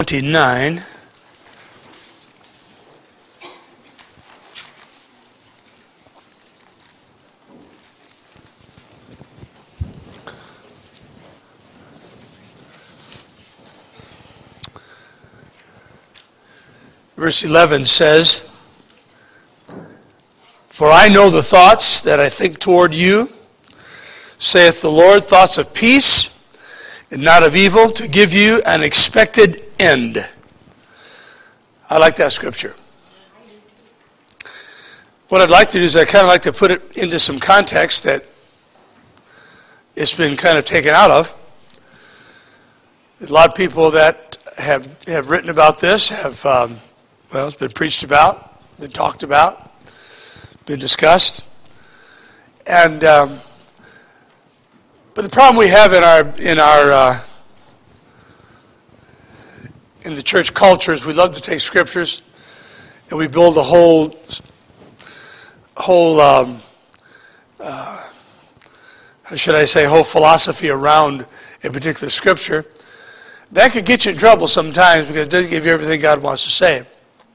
29. Verse 11 says, "For I know the thoughts that I think toward you, saith the Lord, thoughts of peace and not of evil, to give you an expected end." I like that scripture. What I'd like to do is I kind of like to put it into some context that it's been kind of taken out of. There's a lot of people that have written about this, it's been preached about, been talked about, been discussed. And but the problem we have in the church culture is we love to take scriptures and we build a whole philosophy around a particular scripture. That could get you in trouble sometimes because it doesn't give you everything God wants to say.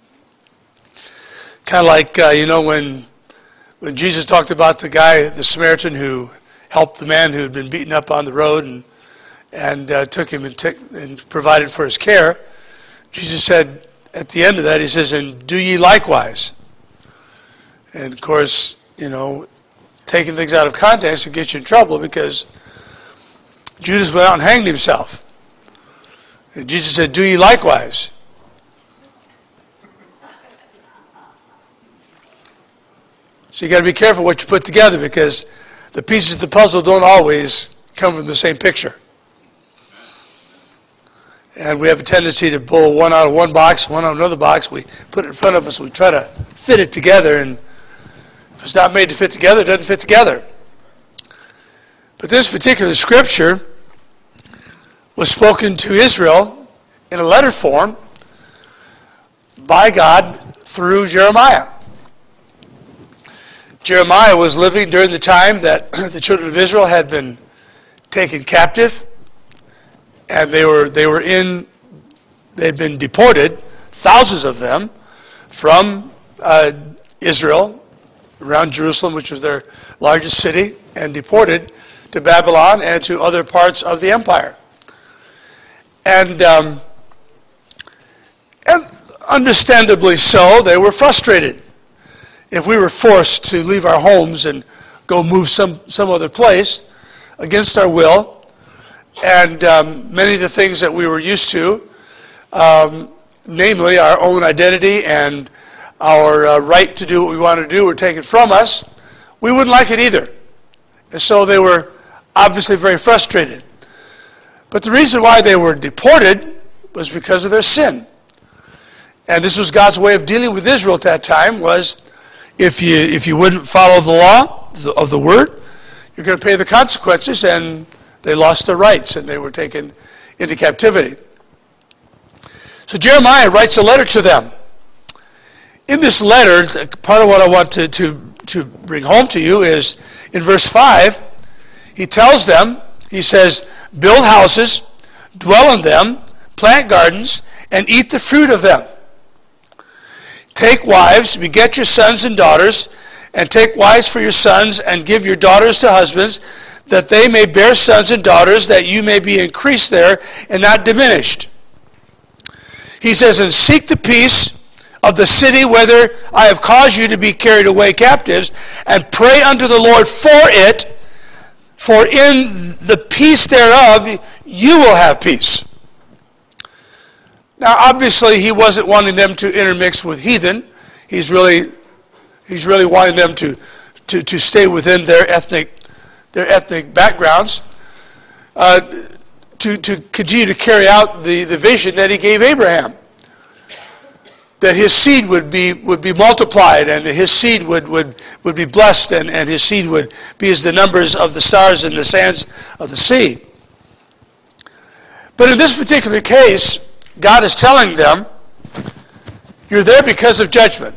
Kind of like, when Jesus talked about the Samaritan who helped the man who had been beaten up on the road and took him and provided for his care. Jesus said at the end of that, he says, "And do ye likewise." And of course, taking things out of context will get you in trouble because Judas went out and hanged himself. And Jesus said, "Do ye likewise." So you got to be careful what you put together because the pieces of the puzzle don't always come from the same picture. And we have a tendency to pull one out of one box, one out of another box. We put it in front of us, we try to fit it together, and if it's not made to fit together, it doesn't fit together. But this particular scripture was spoken to Israel in a letter form by God through Jeremiah. Jeremiah was living during the time that the children of Israel had been taken captive, and they'd been deported, thousands of them, from Israel, around Jerusalem, which was their largest city, and deported to Babylon and to other parts of the empire. And understandably so, they were frustrated. If we were forced to leave our homes and go move some other place against our will, and many of the things that we were used to, namely our own identity and our right to do what we want to do, were taken from us, we wouldn't like it either. And so they were obviously very frustrated. But the reason why they were deported was because of their sin. And this was God's way of dealing with Israel at that time, was if you wouldn't follow the law of the word, you're going to pay the consequences, and they lost their rights, and they were taken into captivity. So Jeremiah writes a letter to them. In this letter, part of what I want to bring home to you is, in verse 5, he tells them, he says, "Build houses, dwell in them, plant gardens, and eat the fruit of them. Take wives, beget your sons and daughters, and take wives for your sons, and give your daughters to husbands, that they may bear sons and daughters, that you may be increased there and not diminished." He says, "And seek the peace of the city whither I have caused you to be carried away captives, and pray unto the Lord for it, for in the peace thereof you will have peace." Now, obviously, he wasn't wanting them to intermix with heathen. He's really wanting them to stay within their ethnic backgrounds, to continue to carry out the vision that he gave Abraham, that his seed would be multiplied, and his seed would be blessed, and his seed would be as the numbers of the stars and the sands of the sea. But in this particular case, God is telling them, you're there because of judgment.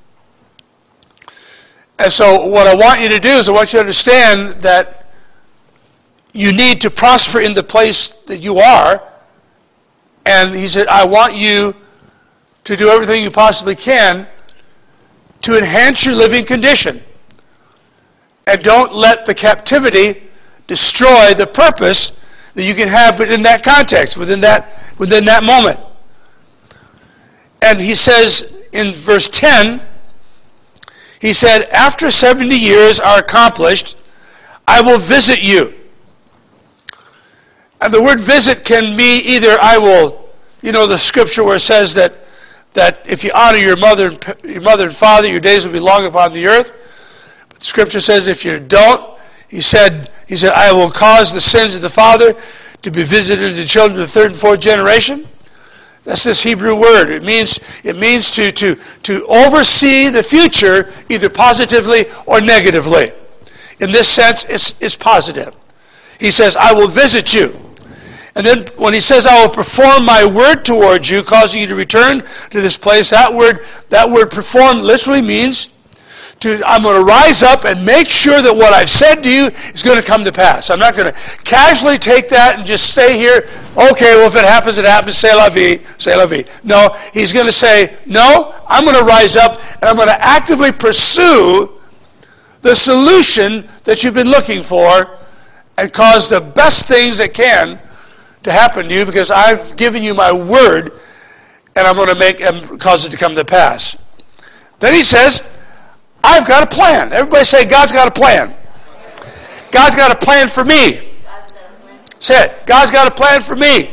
And so what I want you to do is I want you to understand that you need to prosper in the place that you are And he said, I want you to do everything you possibly can to enhance your living condition. And don't let the captivity destroy the purpose that you can have within that context, within that moment. And he says in verse 10, he said, after 70 years are accomplished, I will visit you. And the word visit can be either I will, the scripture where it says that if you honor your mother and father, your days will be long upon the earth. But the scripture says if you don't, he said, I will cause the sins of the father to be visited to the children of the third and fourth generation. That's this Hebrew word. It means to oversee the future either positively or negatively. In this sense, it's positive. He says, I will visit you. And then when he says, I will perform my word towards you, causing you to return to this place, that word perform literally means I'm going to rise up and make sure that what I've said to you is going to come to pass. I'm not going to casually take that and just stay here, okay, well, if it happens, it happens, c'est la vie, c'est la vie. No, he's going to say, no, I'm going to rise up and I'm going to actively pursue the solution that you've been looking for and cause the best things that can to happen to you because I've given you my word and I'm going to cause it to come to pass. Then he says, I've got a plan. Everybody say, God's got a plan. God's got a plan for me. Say it. God's got a plan for me.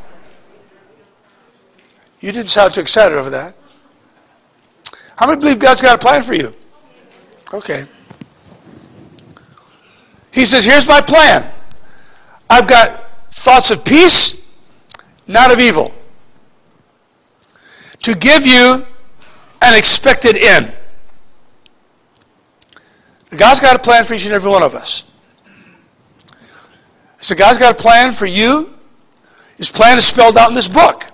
You didn't sound too excited over that. How many believe God's got a plan for you? Okay. He says, here's my plan. I've got thoughts of peace, not of evil. To give you an expected end. God's got a plan for each and every one of us. So God's got a plan for you. His plan is spelled out in this book.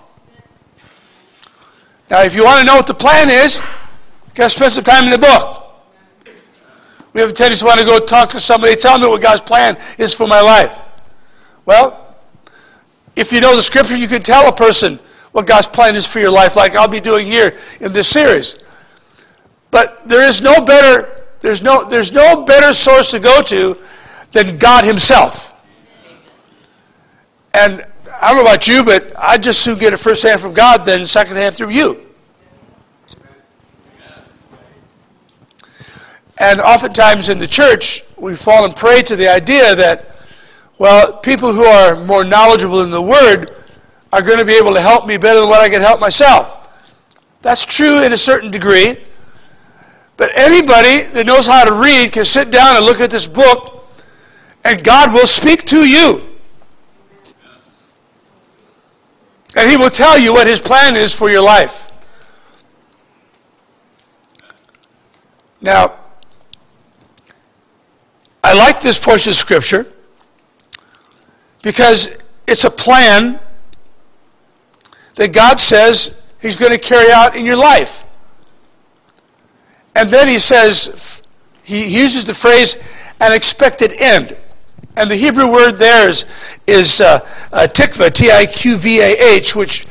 Now, if you want to know what the plan is, you've got to spend some time in the book. We have a tendency to want to go talk to somebody, tell me what God's plan is for my life. Well, if you know the scripture, you can tell a person what God's plan is for your life, like I'll be doing here in this series. But there's no better source to go to than God himself. And I don't know about you, but I'd just soon get it firsthand from God than secondhand through you. And oftentimes in the church, we fall and prey to the idea that, well, people who are more knowledgeable in the Word are going to be able to help me better than what I can help myself. That's true in a certain degree. But anybody that knows how to read can sit down and look at this book, and God will speak to you. And He will tell you what His plan is for your life. Now, I like this portion of Scripture because it's a plan that God says He's going to carry out in your life. And then He says, He uses the phrase, an expected end. And the Hebrew word there is tikvah, T-I-Q-V-A-H, which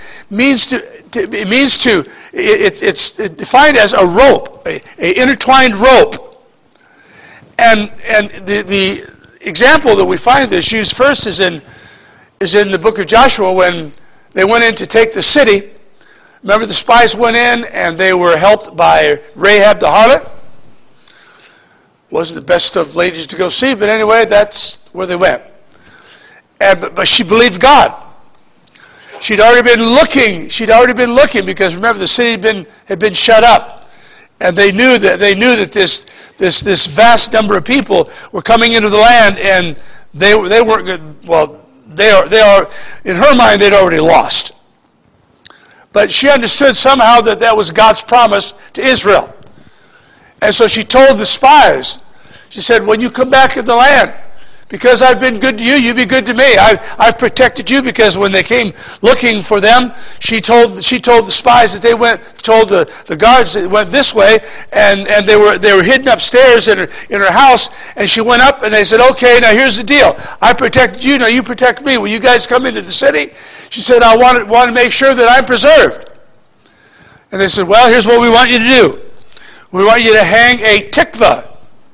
it's defined as a rope, a intertwined rope. And the example that we find this used first is in the book of Joshua when they went in to take the city. Remember, the spies went in and they were helped by Rahab the harlot. Wasn't the best of ladies to go see, but anyway, that's where they went. But she believed God. She'd already been looking because remember the city had been shut up, and they knew that this vast number of people were coming into the land, and they weren't good. Well, they are in her mind they'd already lost. But she understood somehow that was God's promise to Israel. And so she told the spies, she said, when you come back in the land, Because I've been good to you, you be good to me. I've protected you, because when they came looking for them, she told the spies that they told the guards that went this way, and they were hidden upstairs in her house, and she went up and they said, okay, now here's the deal. I protected you, now you protect me. Will you guys come into the city? She said, I want to make sure that I'm preserved. And they said, well, here's what we want you to do. We want you to hang a tikvah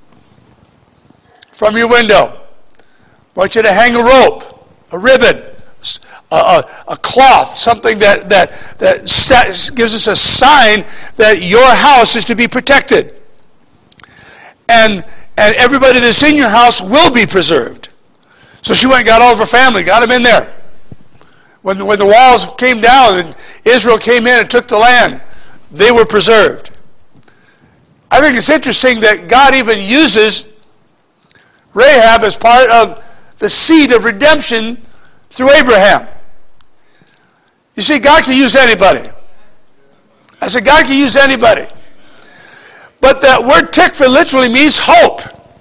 from your window. I want you to hang a rope, a ribbon, a cloth, something that gives us a sign that your house is to be protected. And everybody that's in your house will be preserved. So she went and got all of her family, got them in there. When the walls came down and Israel came in and took the land, they were preserved. I think it's interesting that God even uses Rahab as part of the seed of redemption through Abraham. You see, God can use anybody. I said, God can use anybody. But that word tikvah literally means hope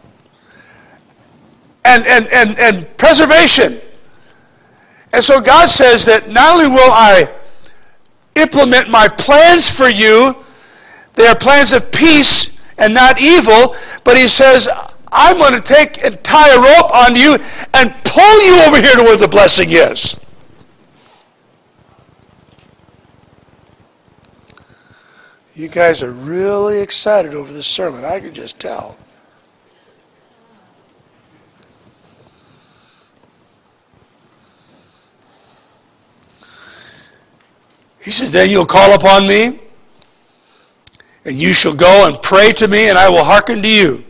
and preservation. And so God says that not only will I implement my plans for you, they are plans of peace and not evil, but he says, I'm going to take and tie a rope on you and pull you over here to where the blessing is. You guys are really excited over this sermon. I can just tell. He says, then you'll call upon me, and you shall go and pray to me, and I will hearken to you.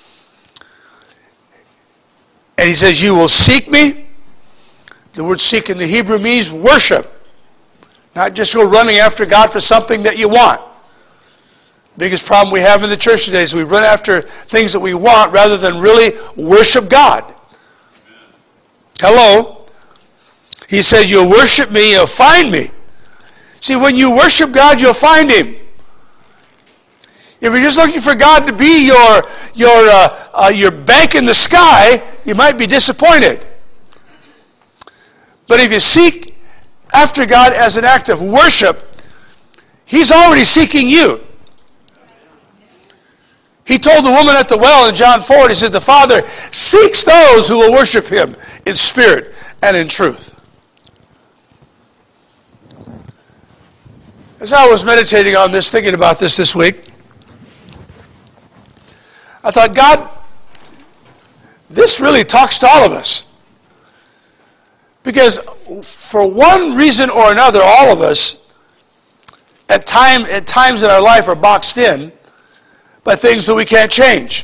And he says, you will seek me. The word seek in the Hebrew means worship. Not just go running after God for something that you want. Biggest problem we have in the church today is we run after things that we want rather than really worship God. Hello? He said, you'll worship me, you'll find me. See, when you worship God, you'll find him. If you're just looking for God to be your bank in the sky, you might be disappointed. But if you seek after God as an act of worship, he's already seeking you. He told the woman at the well in John 4, he said, the Father seeks those who will worship him in spirit and in truth. As I was meditating on this, thinking about this week, I thought, God, this really talks to all of us. Because for one reason or another, all of us, at times in our life, are boxed in by things that we can't change.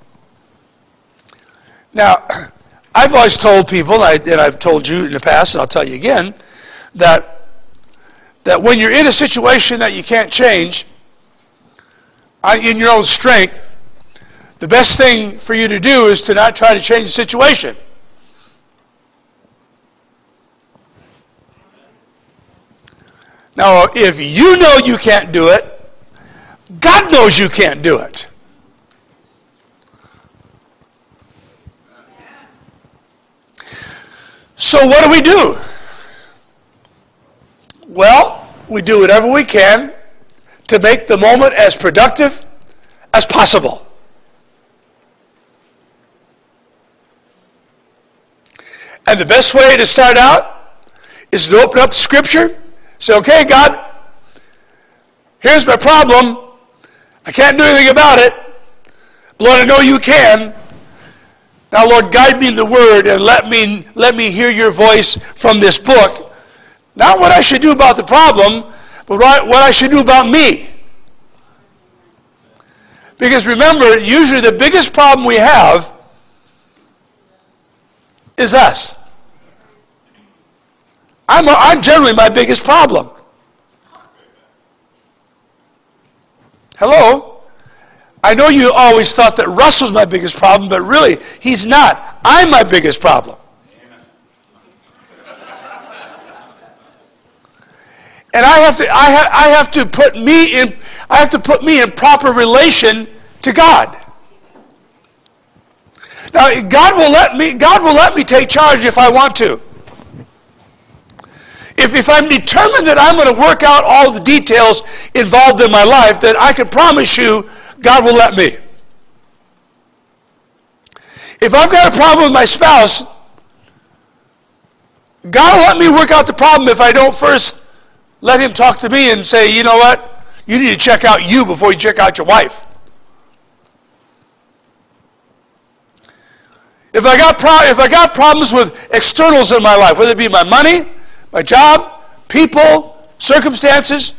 Now, I've always told people, and I've told you in the past, and I'll tell you again, that when you're in a situation that you can't change, in your own strength, the best thing for you to do is to not try to change the situation. Now, if you know you can't do it, God knows you can't do it. So what do? Well, we do whatever we can to make the moment as productive as possible. And the best way to start out is to open up Scripture, say, okay, God, here's my problem. I can't do anything about it. Lord, I know you can. Now, Lord, guide me in the Word and let me hear your voice from this book. Not what I should do about the problem, but what I should do about me. Because remember, usually the biggest problem we have is us. I'm generally my biggest problem. Hello? I know you always thought that Russell's my biggest problem, but really, he's not. I'm my biggest problem. And I have to put me in proper relation to God. Now, God will let me take charge if I want to. If I'm determined that I'm going to work out all the details involved in my life, then I can promise you God will let me. If I've got a problem with my spouse, God will let me work out the problem if I don't first let him talk to me and say, you know what? You need to check out you before you check out your wife. If I got problems with externals in my life, whether it be my money, my job, people, circumstances,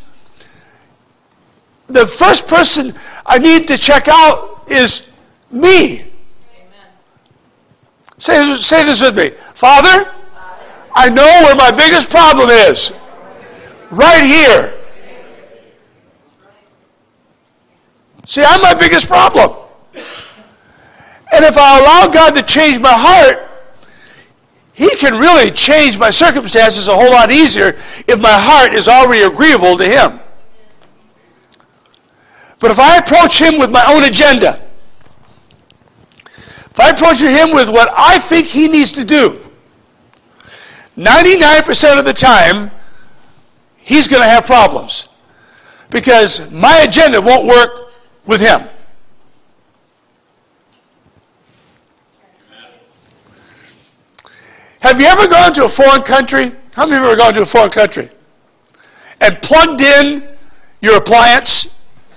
the first person I need to check out is me. Amen. Say this with me. Father, I know where my biggest problem is. Right here. See, I'm my biggest problem. And if I allow God to change my heart, He can really change my circumstances a whole lot easier if my heart is already agreeable to Him. But if I approach Him with my own agenda, if I approach Him with what I think He needs to do, 99% of the time, He's going to have problems. Because my agenda won't work with Him. Have you ever gone to a foreign country? How many of you have ever gone to a foreign country? And plugged in your appliance?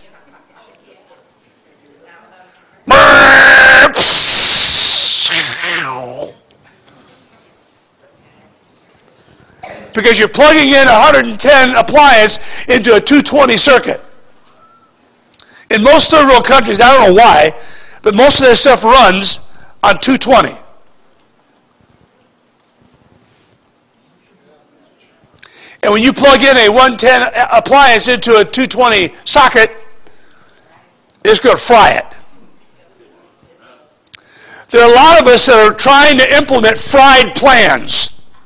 Because you're plugging in a 110 appliance into a 220 circuit. In most third world countries, I don't know why, but most of their stuff runs on 220. And when you plug in a 110 appliance into a 220 socket, it's going to fry it. There are a lot of us that are trying to implement fried plans.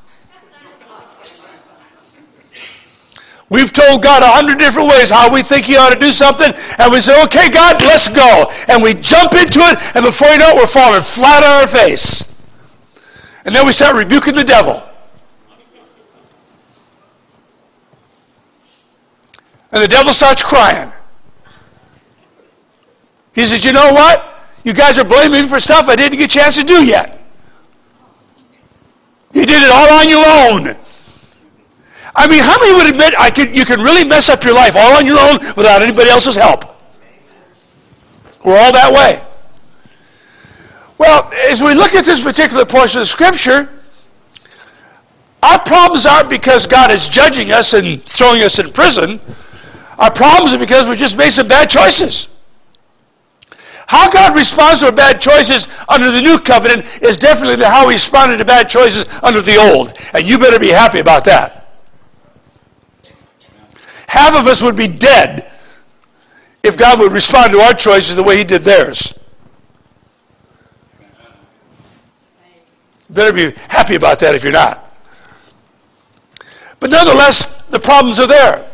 We've told God 100 different ways how we think He ought to do something, and we say, okay, God, let's go. And we jump into it, and before you know it, we're falling flat on our face. And then we start rebuking the devil. And the devil starts crying. He says, you know what? You guys are blaming me for stuff I didn't get a chance to do yet. You did it all on your own. I mean, how many would admit you can really mess up your life all on your own without anybody else's help? We're all that way. Well, as we look at this particular portion of Scripture, our problems aren't because God is judging us and throwing us in prison. Our problems are because we just made some bad choices. How God responds to our bad choices under the new covenant is differently than how He responded to bad choices under the old. And you better be happy about that. Half of us would be dead if God would respond to our choices the way He did theirs. Better be happy about that if you're not. But nonetheless, the problems are there.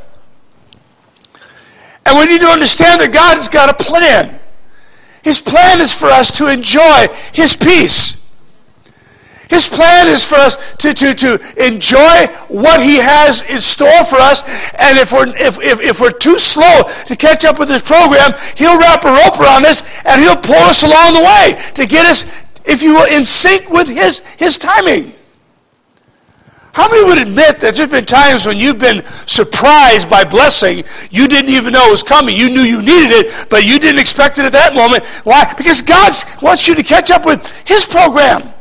And we need to understand that God's got a plan. His plan is for us to enjoy His peace. His plan is for us to enjoy what He has in store for us. And if we're too slow to catch up with His program, He'll wrap a rope around us and He'll pull us along the way to get us, if you will, in sync with His timing. How many would admit that there's been times when you've been surprised by blessing you didn't even know it was coming? You knew you needed it, but you didn't expect it at that moment. Why? Because God wants you to catch up with His program.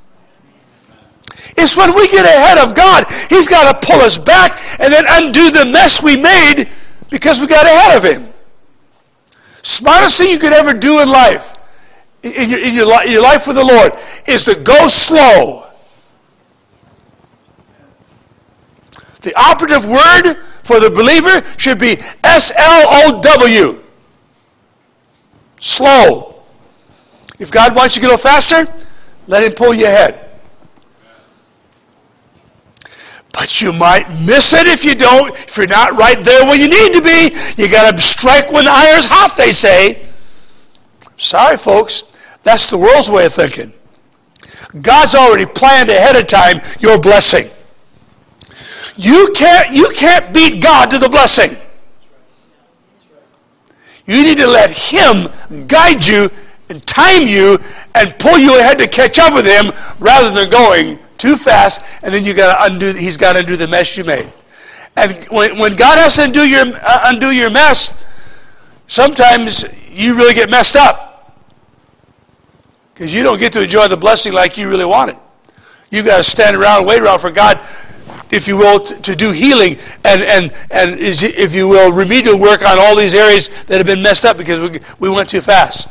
It's when we get ahead of God, He's got to pull us back and then undo the mess we made because we got ahead of Him. Smartest thing you could ever do in life, in your life with the Lord, is to go slow. The operative word for the believer should be S-L-O-W. Slow. If God wants you to go faster, let Him pull you ahead. But you might miss it if you don't. If you're not right there where you need to be, you got to strike when the iron's hot, they say. Sorry, folks. That's the world's way of thinking. God's already planned ahead of time your blessing. You can't beat God to the blessing. You need to let Him guide you and time you and pull you ahead to catch up with Him rather than going too fast and then He's got to undo the mess you made. And when God has to undo your mess, sometimes you really get messed up because you don't get to enjoy the blessing like you really want it. You've got to stand around and wait around for God, if you will, to do healing and if you will, remedial work on all these areas that have been messed up because we went too fast.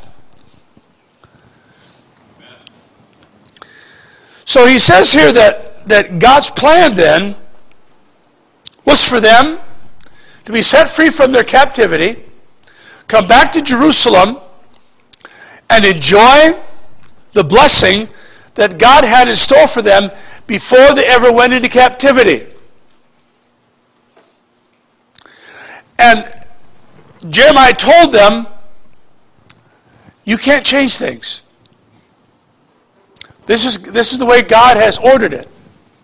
So he says here that God's plan then was for them to be set free from their captivity, come back to Jerusalem, and enjoy the blessing that God had in store for them before they ever went into captivity. And Jeremiah told them, you can't change things. This is the way God has ordered it.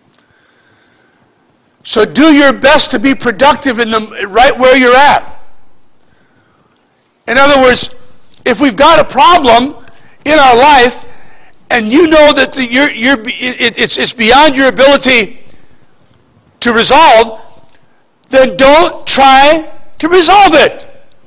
So do your best to be productive right where you're at. In other words, if we've got a problem in our life and you know that it's beyond your ability to resolve, then don't try to resolve it.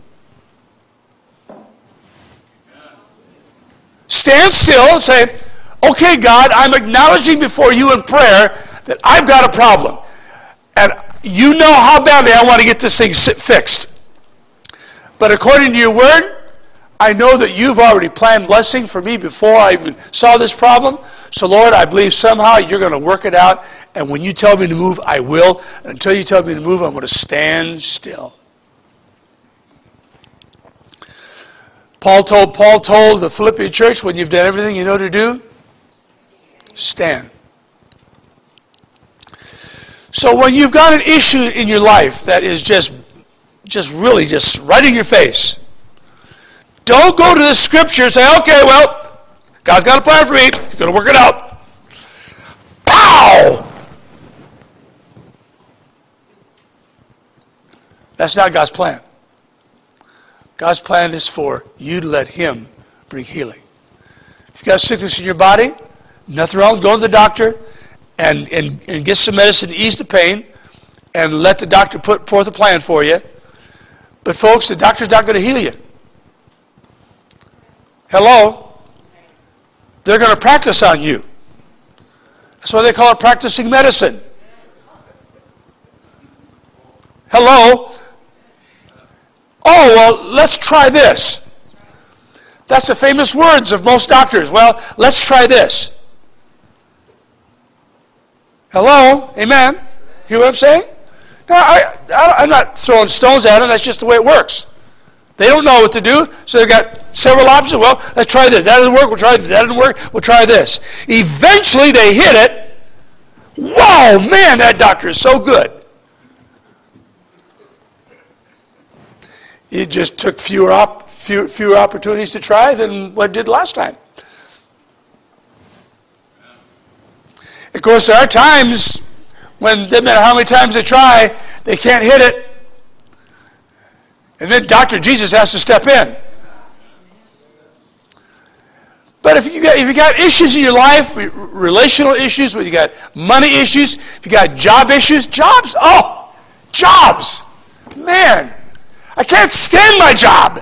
Stand still and say, okay, God, I'm acknowledging before you in prayer that I've got a problem. And you know how badly I want to get this thing fixed. But according to your word, I know that you've already planned blessing for me before I even saw this problem. So, Lord, I believe somehow you're going to work it out. And when you tell me to move, I will. And until you tell me to move, I'm going to stand still. Paul told the Philippian church, when you've done everything you know to do, stand. So when you've got an issue in your life that is just really right in your face, don't go to the scripture and say, okay, well, God's got a plan for me. He's going to work it out. Pow! That's not God's plan. God's plan is for you to let Him bring healing. If you've got sickness in your body, nothing wrong with going to the doctor and get some medicine to ease the pain and let the doctor put forth a plan for you. But folks, the doctor's not going to heal you. Hello? They're going to practice on you. That's why they call it practicing medicine. Hello? Oh, well, let's try this. That's the famous words of most doctors. Well, let's try this. Hello? Amen? Hear what I'm saying? No, I'm not throwing stones at them. That's just the way it works. They don't know what to do, so they've got several options. Well, let's try this. That doesn't work. We'll try this. That doesn't work. We'll try this. Eventually, they hit it. Whoa, man, that doctor is so good. It just took fewer opportunities to try than what it did last time. Of course, there are times when, no matter how many times they try, they can't hit it. And then Dr. Jesus has to step in. But if you got issues in your life, relational issues, whether you got money issues, if you got job issues, jobs, man, I can't stand my job.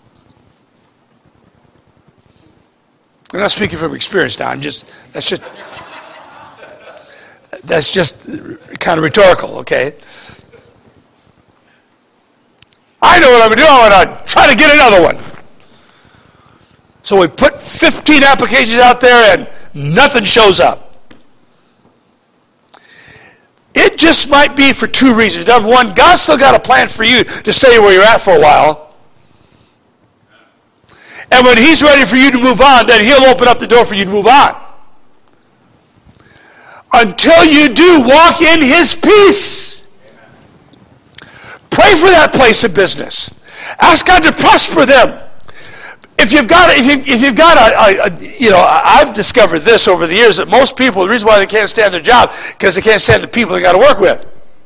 I'm not speaking from experience now. That's just kind of rhetorical, okay? I know what I'm going to do. I'm going to try to get another one. So we put 15 applications out there and nothing shows up. It just might be for two reasons. Number one, God's still got a plan for you to stay where you're at for a while. And when He's ready for you to move on, then He'll open up the door for you to move on. Until you do, walk in His peace. Pray for that place of business. Ask God to prosper them. if you've got I've discovered this over the years that most people, the reason why they can't stand their job, because they can't stand the people they got to work with.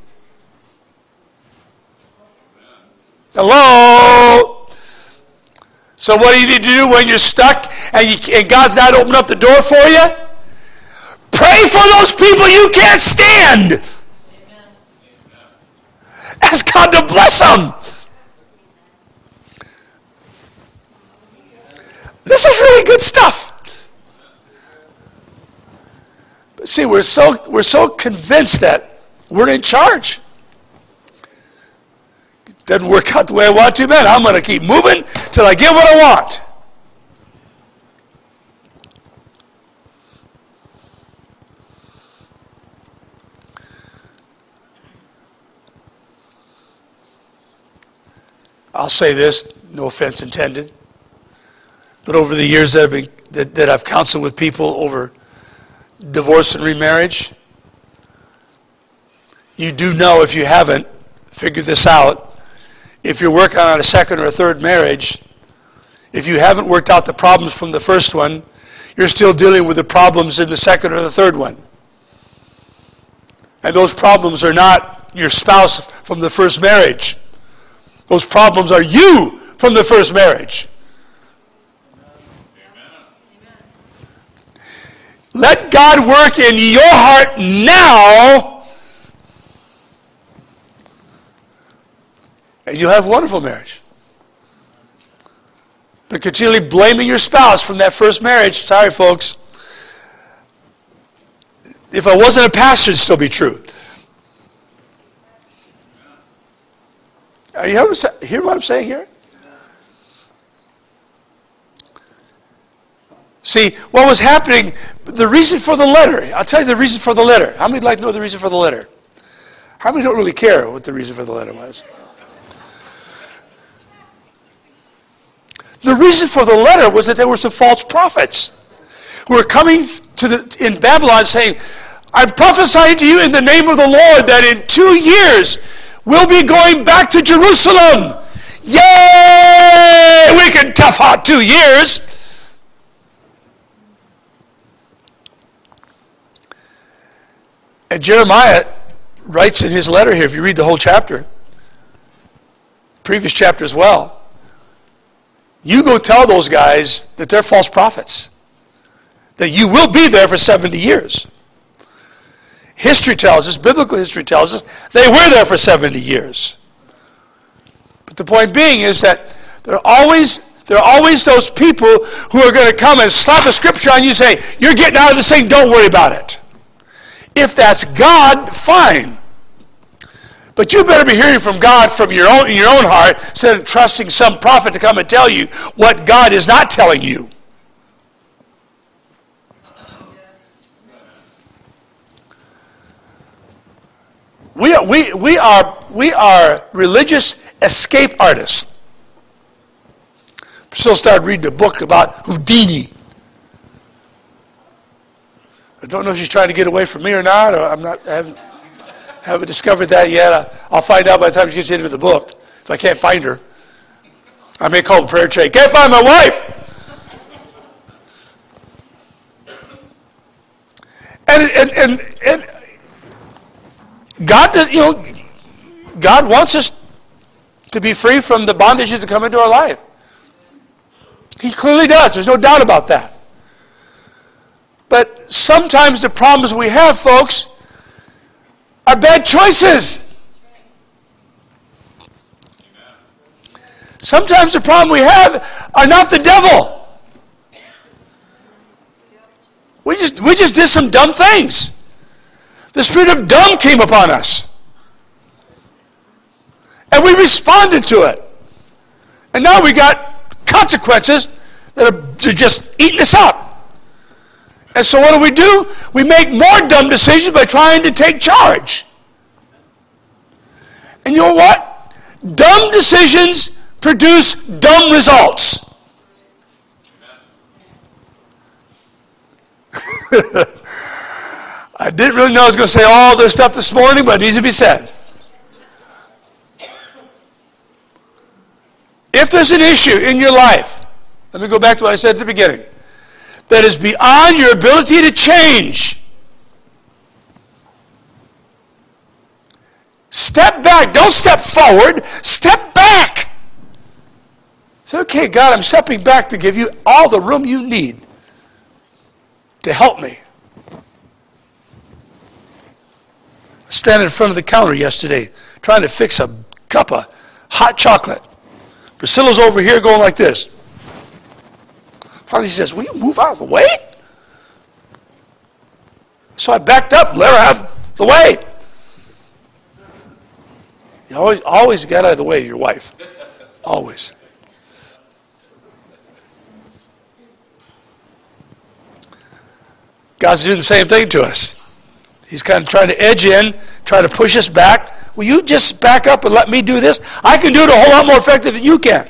Hello? So what do you need to do when you're stuck and God's not opened up the door for you? Pray for those people you can't stand. Amen. Ask God to bless them. This is really good stuff. But see, we're so convinced that we're in charge. Doesn't work out the way I want to, man. I'm going to keep moving till I get what I want. I'll say this, no offense intended, but over the years that I've counseled with people over divorce and remarriage, you do know, if you haven't figured this out, if you're working on a second or a third marriage, if you haven't worked out the problems from the first one, you're still dealing with the problems in the second or the third one. And those problems are not your spouse from the first marriage. Those problems are you from the first marriage. Let God work in your heart now, and you'll have a wonderful marriage. But continually blaming your spouse from that first marriage, sorry folks, if I wasn't a pastor, it'd still be true. Are you hear what I'm saying here? See, what was happening, the reason for the letter, I'll tell you the reason for the letter. How many would like to know the reason for the letter? How many don't really care what the reason for the letter was? The reason for the letter was that there were some false prophets who were coming in Babylon saying, I'm prophesying to you in the name of the Lord that in 2 years we'll be going back to Jerusalem. Yay! We can tough out 2 years. And Jeremiah writes in his letter here, if you read the whole chapter, previous chapter as well, you go tell those guys that they're false prophets, that you will be there for 70 years. History tells us, biblical history tells us, they were there for 70 years. But the point being is that there are always those people who are going to come and slap a scripture on you and say, you're getting out of this thing, don't worry about it. If that's God, fine. But you better be hearing from God from in your own heart instead of trusting some prophet to come and tell you what God is not telling you. We are religious escape artists. Priscilla started reading a book about Houdini. I don't know if she's trying to get away from me or not, or I haven't discovered that yet. I'll find out by the time she gets into the book. If I can't find her, I may call the prayer chain. Can't find my wife. And God does, God wants us to be free from the bondages that come into our life. He clearly does. There's no doubt about that. But sometimes the problems we have, folks, are bad choices. Sometimes the problem we have are not the devil. We just did some dumb things. The spirit of dumb came upon us. And we responded to it. And now we got consequences that are just eating us up. And so what do? We make more dumb decisions by trying to take charge. And you know what? Dumb decisions produce dumb results. I didn't really know I was going to say all this stuff this morning, but it needs to be said. If there's an issue in your life, Let me go back to what I said at the beginning. That is beyond your ability to change. Step back. Don't step forward. Step back. Say, okay, God, I'm stepping back to give you all the room you need to help me. I was standing in front of the counter yesterday trying to fix a cup of hot chocolate. Priscilla's over here going like this. Finally she says, will you move out of the way? So I backed up and let her have the way. You always get out of the way of your wife. Always. God's doing the same thing to us. He's kind of trying to edge in, trying to push us back. Will you just back up and let me do this? I can do it a whole lot more effective than you can.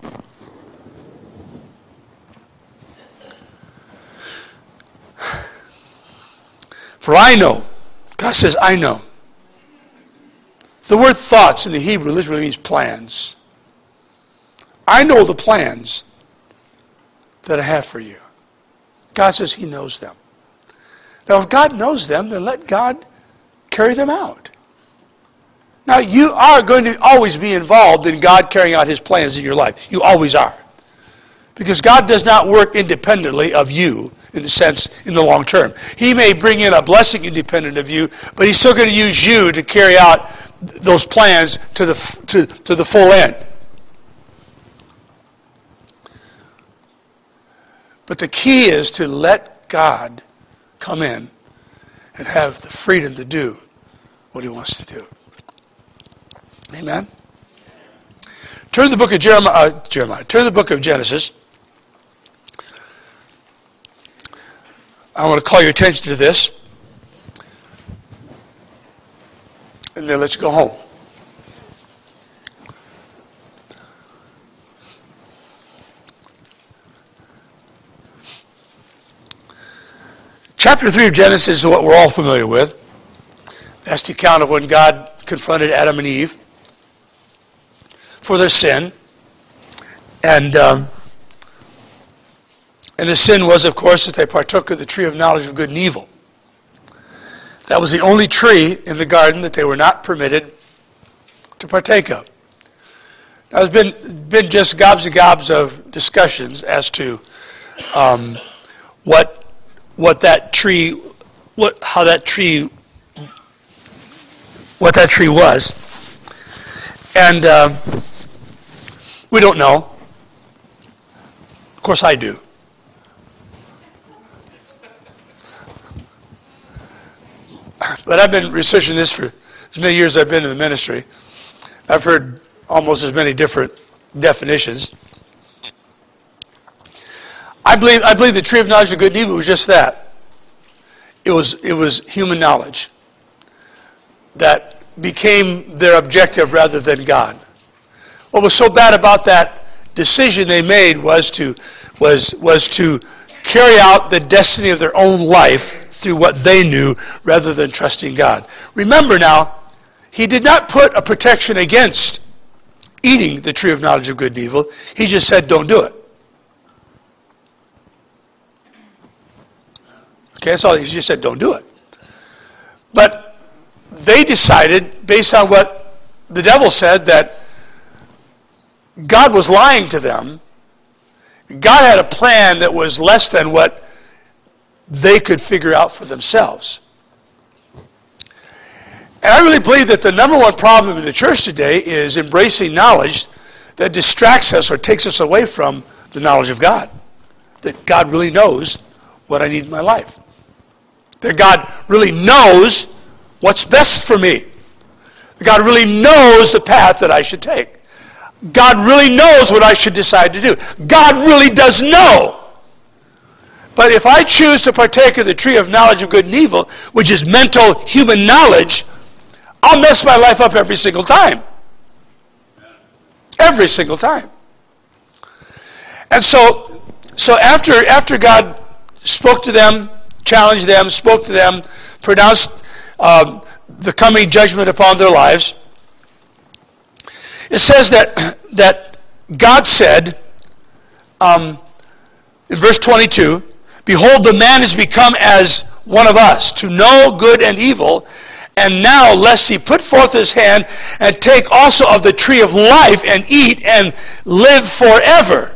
For I know, God says, I know. The word thoughts in the Hebrew literally means plans. I know the plans that I have for you. God says He knows them. Now, if God knows them, then let God carry them out. Now, you are going to always be involved in God carrying out His plans in your life. You always are. Because God does not work independently of you, in the sense, in the long term. He may bring in a blessing independent of you, but He's still going to use you to carry out those plans to the full end. But the key is to let God come in and have the freedom to do what He wants to do. Amen? Turn to the book of Jeremiah. Turn to the book of Genesis. I want to call your attention to this. And then let's go home. Chapter 3 of Genesis is what we're all familiar with. That's the account of when God confronted Adam and Eve for their sin. And the sin was, of course, that they partook of the tree of knowledge of good and evil. That was the only tree in the garden that they were not permitted to partake of. Now, there's been just gobs and gobs of discussions as to what that tree was, and we don't know. Of course, I do. But I've been researching this for as many years as I've been in the ministry. I've heard almost as many different definitions. I believe the tree of knowledge of good and evil was just that. It was human knowledge that became their objective rather than God. What was so bad about that decision they made was to carry out the destiny of their own life through what they knew rather than trusting God. Remember now, He did not put a protection against eating the tree of knowledge of good and evil. He just said, don't do it. Okay, that's all. He just said, don't do it. But they decided, based on what the devil said, that God was lying to them. God had a plan that was less than what they could figure out for themselves. And I really believe that the number one problem in the church today is embracing knowledge that distracts us or takes us away from the knowledge of God. That God really knows what I need in my life. That God really knows what's best for me. That God really knows the path that I should take. God really knows what I should decide to do. God really does know. But if I choose to partake of the tree of knowledge of good and evil, which is mental human knowledge, I'll mess my life up every single time. Every single time. And so after God spoke to them, challenged them, spoke to them, pronounced the coming judgment upon their lives, it says that God said, in verse 22, behold, the man is become as one of us, to know good and evil. And now, lest he put forth his hand and take also of the tree of life and eat and live forever.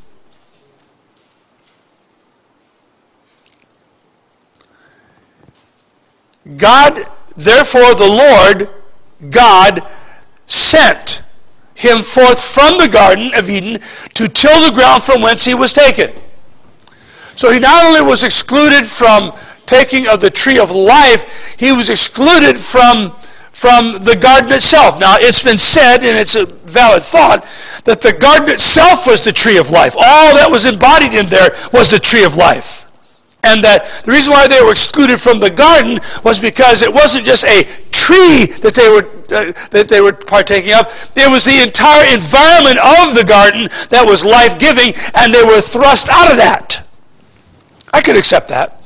God, therefore the Lord God sent him forth from the Garden of Eden to till the ground from whence he was taken. So he not only was excluded from taking of the tree of life, he was excluded from the garden itself. Now, it's been said, and it's a valid thought, that the garden itself was the tree of life. All that was embodied in there was the tree of life. And that the reason why they were excluded from the garden was because it wasn't just a tree that they were partaking of. It was the entire environment of the garden that was life-giving, and they were thrust out of that. I could accept that.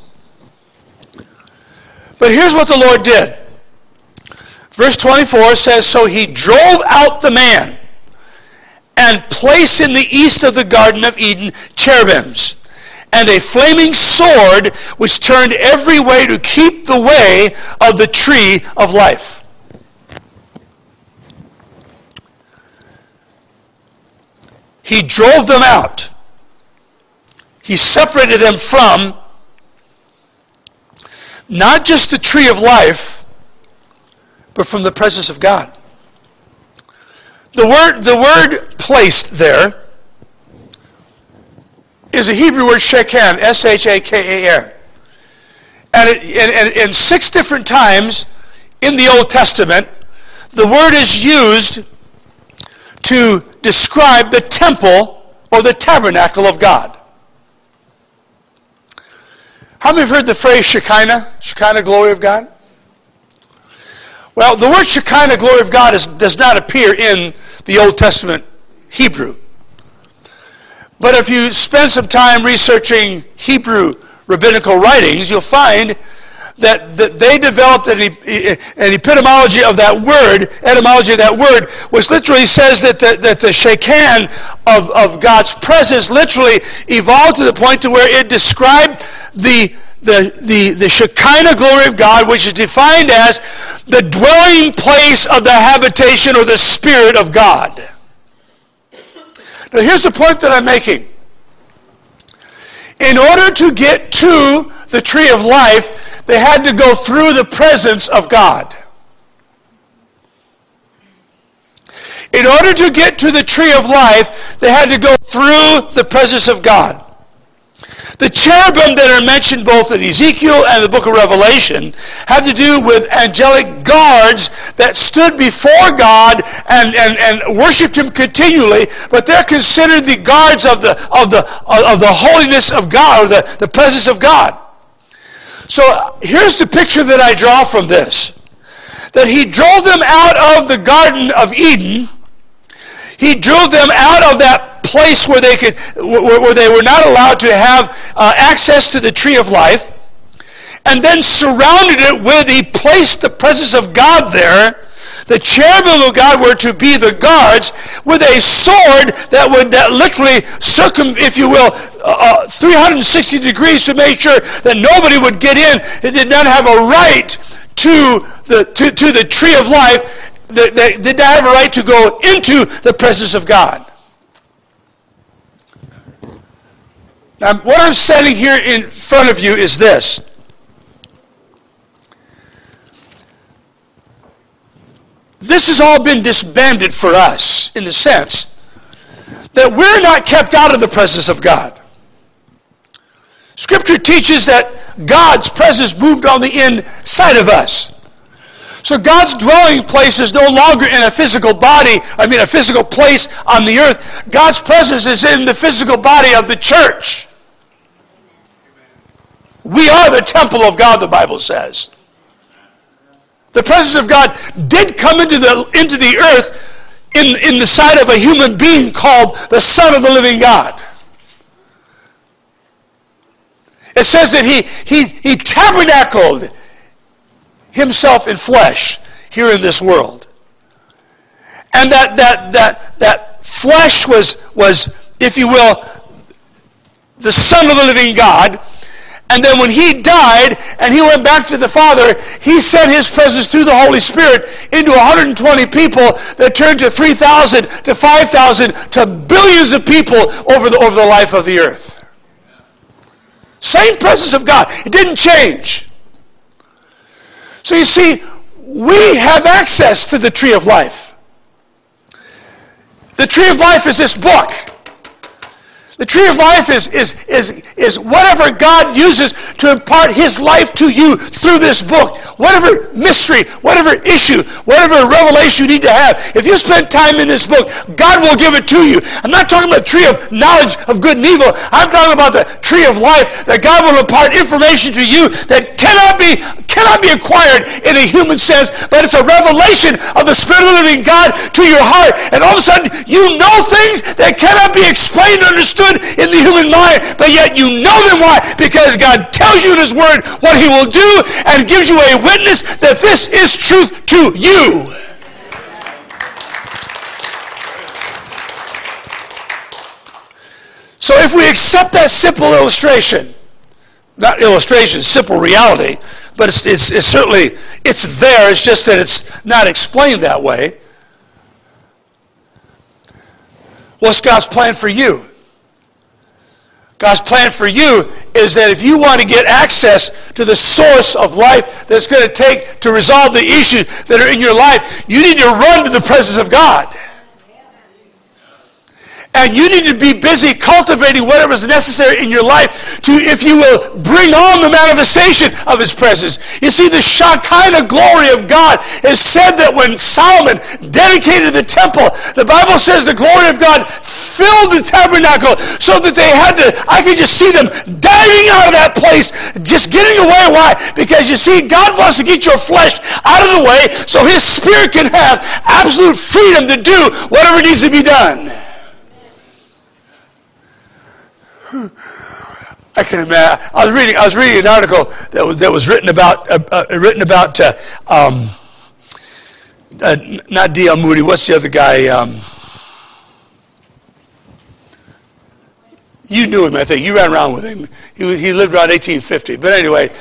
But here's what the Lord did. Verse 24 says, so he drove out the man and placed in the east of the Garden of Eden cherubims and a flaming sword which turned every way to keep the way of the tree of life. He drove them out. He separated them from not just the tree of life, but from the presence of God. The word placed there is a Hebrew word shakan, S-H-A-K-A-N. And 6 different times in the Old Testament, the word is used to describe the temple or the tabernacle of God. How many have heard the phrase Shekinah? Shekinah, glory of God? Well, the word Shekinah, glory of God, does not appear in the Old Testament Hebrew. But if you spend some time researching Hebrew rabbinical writings, you'll find that they developed an etymology of that word, which literally says that the Shekinah of God's presence literally evolved to the point to where it described the Shekinah glory of God, which is defined as the dwelling place of the habitation or the Spirit of God. Now here's the point that I'm making. In order to get to the tree of life, they had to go through the presence of God. In order to get to the tree of life, they had to go through the presence of God. The cherubim that are mentioned both in Ezekiel and the book of Revelation have to do with angelic guards that stood before God and worshipped him continually, but they're considered the guards of the holiness of God, or the presence of God. So here's the picture that I draw from this. That he drove them out of the Garden of Eden. He drove them out of that place where they were not allowed to have access to the tree of life, and then surrounded it with, he placed the presence of God there. The cherubim of God were to be the guards with a sword that literally 360 degrees to make sure that nobody would get in. It did not have a right to the tree of life. They did not have a right to go into the presence of God. Now, what I'm setting here in front of you is this. This has all been disbanded for us in the sense that we're not kept out of the presence of God. Scripture teaches that God's presence moved on the inside of us. So God's dwelling place is no longer in a physical place on the earth. God's presence is in the physical body of the church. We are the temple of God, the Bible says. The presence of God did come into the earth in the sight of a human being called the Son of the living God. It says that he tabernacled himself in flesh here in this world. And that flesh was, if you will, the Son of the living God. And then when he died and he went back to the Father, he sent his presence through the Holy Spirit into 120 people that turned to 3,000 to 5,000 to billions of people over the life of the earth. Same presence of God. It didn't change. So you see, we have access to the tree of life. The tree of life is this book. The tree of life is whatever God uses to impart his life to you through this book. Whatever mystery, whatever issue, whatever revelation you need to have. If you spend time in this book, God will give it to you. I'm not talking about the tree of knowledge of good and evil. I'm talking about the tree of life, that God will impart information to you that cannot be acquired in a human sense, but it's a revelation of the Spirit of the living God to your heart. And all of a sudden, you know things that cannot be explained or understood in the human mind, but yet you know them. Why? Because God tells you in his word what he will do and gives you a witness that this is truth to you. So if we accept that simple illustration, not illustration, simple reality, but it's certainly, it's there, it's just that it's not explained that way. What's God's plan for you? God's plan for you is that if you want to get access to the source of life that's going to take to resolve the issues that are in your life, you need to run to the presence of God. And you need to be busy cultivating whatever is necessary in your life to, if you will, bring on the manifestation of his presence. You see, the Shekinah glory of God is said that when Solomon dedicated the temple, the Bible says the glory of God filled the tabernacle so that I could just see them diving out of that place, just getting away. Why? Because you see, God wants to get your flesh out of the way so his spirit can have absolute freedom to do whatever needs to be done. I can imagine. I was reading an article that was written about not D.L. Moody. What's the other guy? You knew him, I think. You ran around with him. He lived around 1850. But anyway,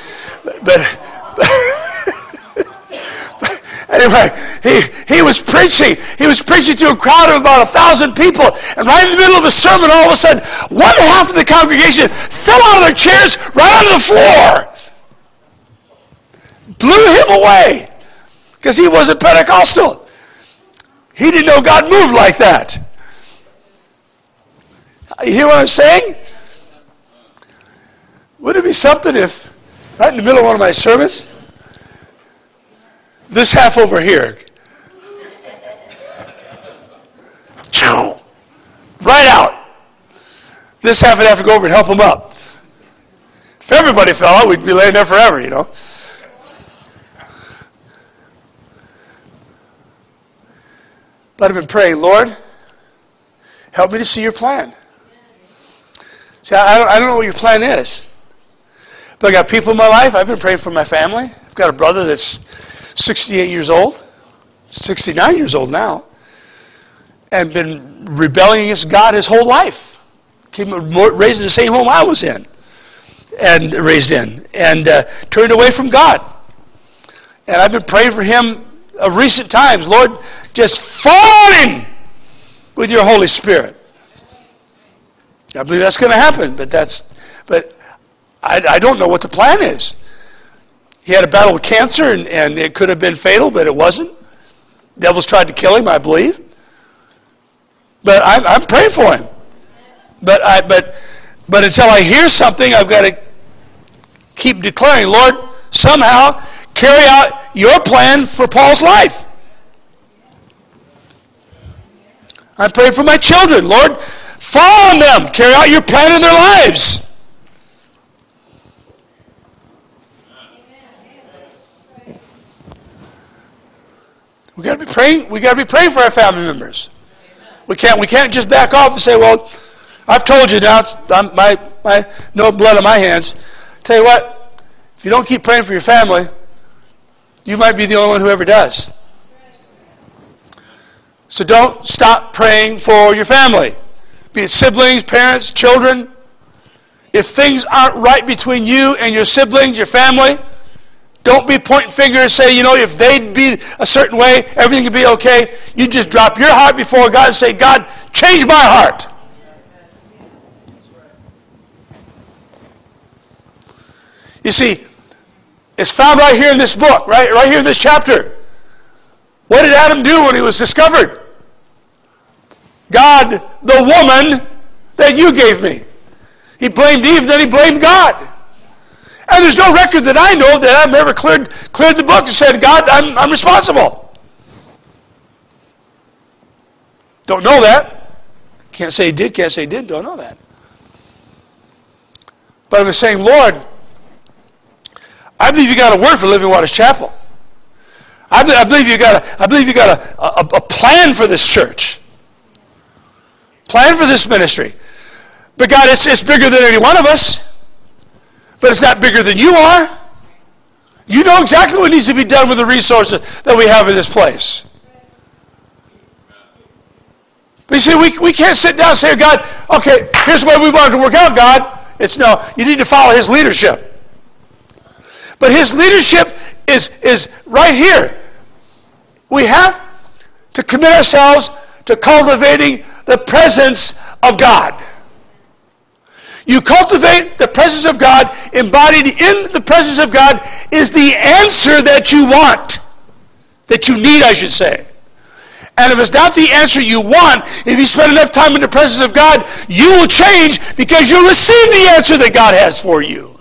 anyway, he was preaching. He was preaching to a crowd of about 1,000 people. And right in the middle of a sermon, all of a sudden, one half of the congregation fell out of their chairs right onto the floor. Blew him away. Because he wasn't Pentecostal. He didn't know God moved like that. You hear what I'm saying? Wouldn't it be something if, right in the middle of one of my sermons, this half over here, right out. This half would have to go over and help him up. If everybody fell out, we'd be laying there forever, you know. But I've been praying, Lord, help me to see your plan. See, I don't know what your plan is. But I got people in my life. I've been praying for my family. I've got a brother that's 68 years old, 69 years old now, and been rebelling against God his whole life. Raised in the same home I was in and raised in, and turned away from God. And I've been praying for him of recent times. Lord, just fall on him with your Holy Spirit. I believe that's going to happen, but I don't know what the plan is. He had a battle with cancer, and it could have been fatal, but it wasn't. Devils tried to kill him, I believe. But I'm praying for him. But until I hear something, I've got to keep declaring, Lord, somehow carry out your plan for Paul's life. I'm praying for my children. Lord, fall on them. Carry out your plan in their lives. We got to be praying. We got to be praying for our family members. We can't just back off and say, "Well, I've told you now. It's my no blood on my hands." Tell you what, if you don't keep praying for your family, you might be the only one who ever does. So don't stop praying for your family, be it siblings, parents, children. If things aren't right between you and your siblings, your family, don't be pointing fingers and say, if they'd be a certain way, everything would be okay. You just drop your heart before God and say, God, change my heart. You see, it's found right here in this book, right here in this chapter. What did Adam do when he was discovered? God, the woman that you gave me. He blamed Eve, then he blamed God. And there's no record that I know that Adam ever cleared the book and said, God, I'm responsible. Don't know that. Can't say he did, can't say he didn't, don't know that. But I'm saying, Lord, I believe you got a word for Living Waters Chapel. I believe you got a plan for this church. Plan for this ministry. But God, it's bigger than any one of us. But it's not bigger than you are. You know exactly what needs to be done with the resources that we have in this place. But you see, we can't sit down and say, God, okay, here's what we want to work out, God. It's no, you need to follow his leadership. But his leadership is right here. We have to commit ourselves to cultivating the presence of God. You cultivate the presence of God, embodied in the presence of God is the answer that you want, that you need, I should say. And if it's not the answer you want, if you spend enough time in the presence of God, you will change because you'll receive the answer that God has for you.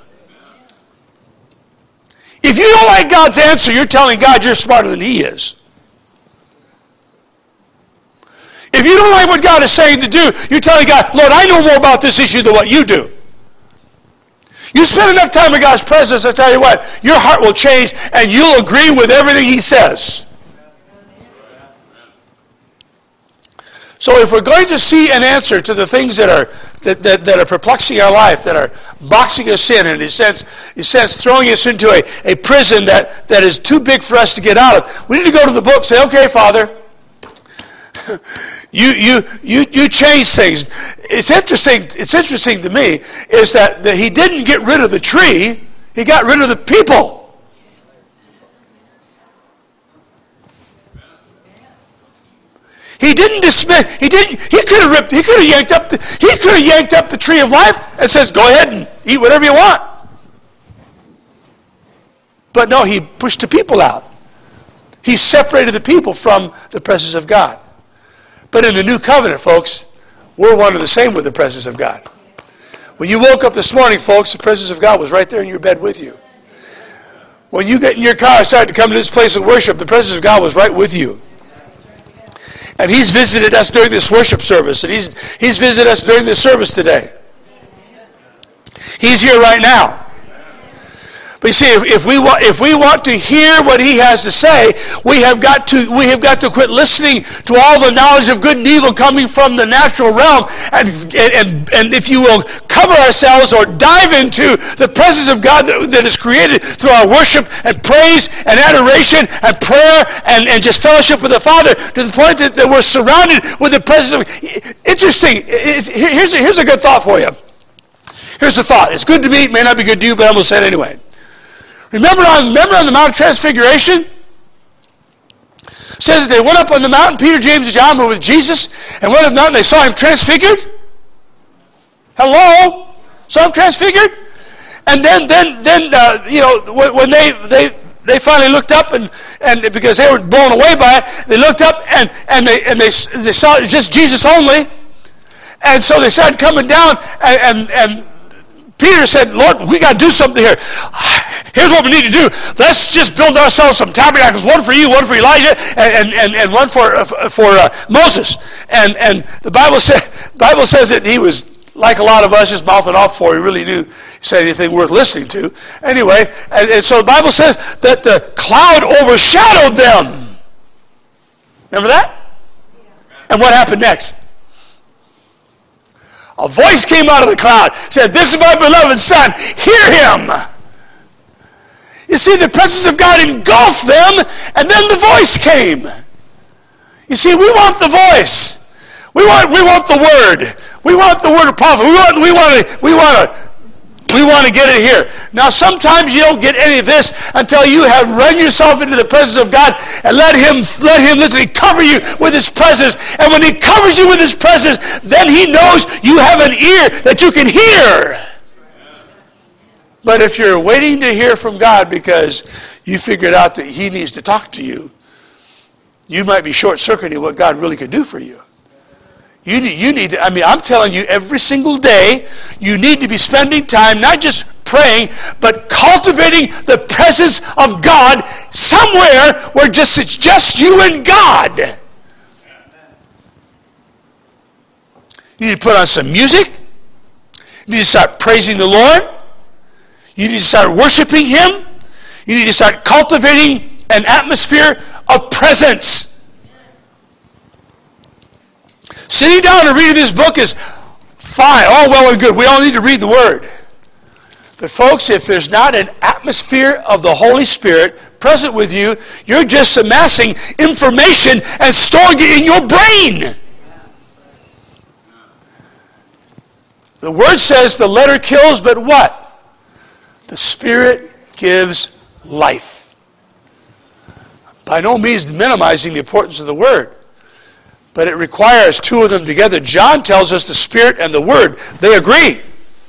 If you don't like God's answer, you're telling God you're smarter than he is. If you don't like what God is saying to do, you're telling God, Lord, I know more about this issue than what you do. You spend enough time in God's presence, I tell you what, your heart will change and you'll agree with everything he says. So if we're going to see an answer to the things that are perplexing our life, that are boxing us in a sense throwing us into a prison that is too big for us to get out of, we need to go to the book and say, okay, Father, you change things. It's interesting to me is that he didn't get rid of the tree, he got rid of the people. He didn't dismiss. He could have yanked up the tree of life and says, "Go ahead and eat whatever you want." But no, he pushed the people out. He separated the people from the presence of God. But in the new covenant, folks, we're one and the same with the presence of God. When you woke up this morning, folks, the presence of God was right there in your bed with you. When you get in your car and started to come to this place of worship, the presence of God was right with you. And he's visited us during this worship service. And he's visited us during this service today. He's here right now. But you see, if we want to hear what he has to say, we have got to quit listening to all the knowledge of good and evil coming from the natural realm, and if you will, cover ourselves or dive into the presence of God that is created through our worship and praise and adoration and prayer and just fellowship with the Father to the point that we're surrounded with the presence of. Interesting. Here's a good thought for you. Here's the thought. It's good to me. It may not be good to you, but I'm going to say it anyway. Remember on the Mount of Transfiguration? It says that they went up on the mountain, Peter, James, and John were with Jesus, and went up the mountain, they saw him transfigured. Hello? Saw him transfigured? And then when they finally looked up, and because they were blown away by it, they looked up, and they saw just Jesus only. And so they started coming down, and Peter said, Lord, we got to do something here. Here's what we need to do. Let's just build ourselves some tabernacles, one for you, one for Elijah, and one for Moses. And the Bible says that he was like a lot of us, just mouthing off before he really knew he said anything worth listening to. Anyway, and so the Bible says that the cloud overshadowed them. Remember that? And what happened next? A voice came out of the cloud, said, "This is my beloved Son, hear him." You see, the presence of God engulfed them, and then the voice came. You see, we want the voice. We want the word. We want the word of prophet. We want to We want to get it here. Now, sometimes you don't get any of this until you have run yourself into the presence of God and let Him literally cover you with His presence. And when He covers you with His presence, then He knows you have an ear that you can hear. But if you're waiting to hear from God because you figured out that He needs to talk to you, you might be short-circuiting what God really could do for you. You need to, I'm telling you, every single day, you need to be spending time, not just praying, but cultivating the presence of God somewhere where it's just you and God. You need to put on some music. You need to start praising the Lord. You need to start worshiping Him. You need to start cultivating an atmosphere of presence. Sitting down and reading this book is fine, all well and good. We all need to read the Word. But folks, if there's not an atmosphere of the Holy Spirit present with you, you're just amassing information and storing it in your brain. The Word says the letter kills, but what? The Spirit gives life. By no means minimizing the importance of the Word. But it requires two of them together. John tells us the Spirit and the Word, they agree.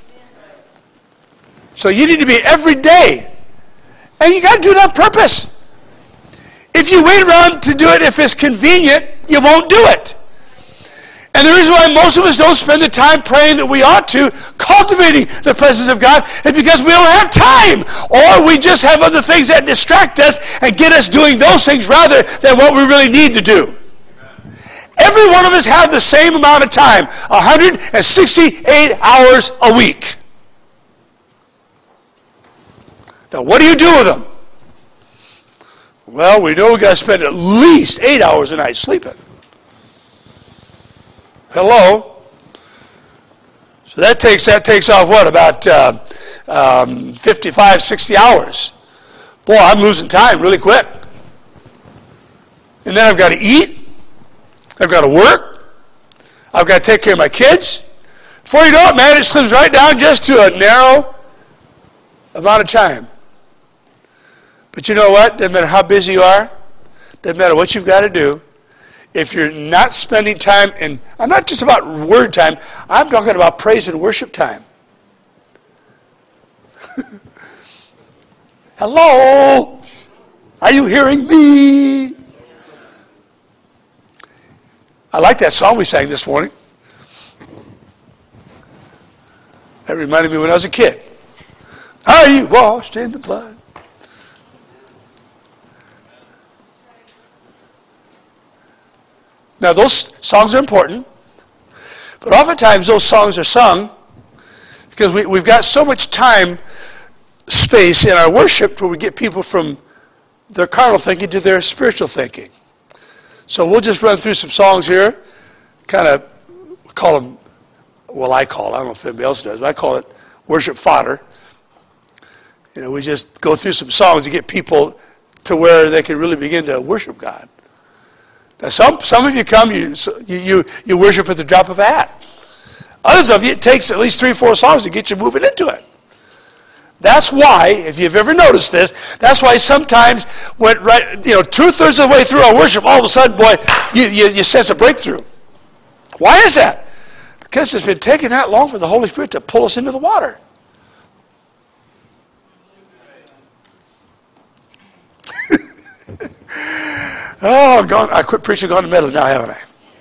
So you need to be every day. And you got to do it on purpose. If you wait around to do it if it's convenient, you won't do it. And the reason why most of us don't spend the time praying that we ought to, cultivating the presence of God, is because we don't have time. Or we just have other things that distract us and get us doing those things rather than what we really need to do. Every one of us have the same amount of time, 168 hours a week. Now, what do you do with them? Well, we know we've got to spend at least 8 hours a night sleeping. Hello? So that takes off what, about 55, 60 hours. Boy, I'm losing time really quick. And then I've got to eat. I've got to work. I've got to take care of my kids. Before you know it, man, it slims right down just to a narrow amount of time. But you know what? Doesn't matter how busy you are. Doesn't matter what you've got to do. If you're not spending time, and I'm not just about word time, I'm talking about praise and worship time. Hello? Are you hearing me? I like that song we sang this morning. That reminded me when I was a kid. Are you washed in the blood? Now, those songs are important, but oftentimes those songs are sung because we've got so much time, space in our worship where we get people from their carnal thinking to their spiritual thinking. So we'll just run through some songs here, kind of call them, I don't know if anybody else does, but I call it worship fodder. You know, we just go through some songs to get people to where they can really begin to worship God. Now, some of you come, you worship at the drop of a hat. Others of you, it takes at least 3 or 4 songs to get you moving into it. That's why, if you've ever noticed this, that's why sometimes when 2/3 of the way through our worship, all of a sudden, boy, you sense a breakthrough. Why is that? Because it's been taking that long for the Holy Spirit to pull us into the water. Oh, I quit preaching, gone to metal now, haven't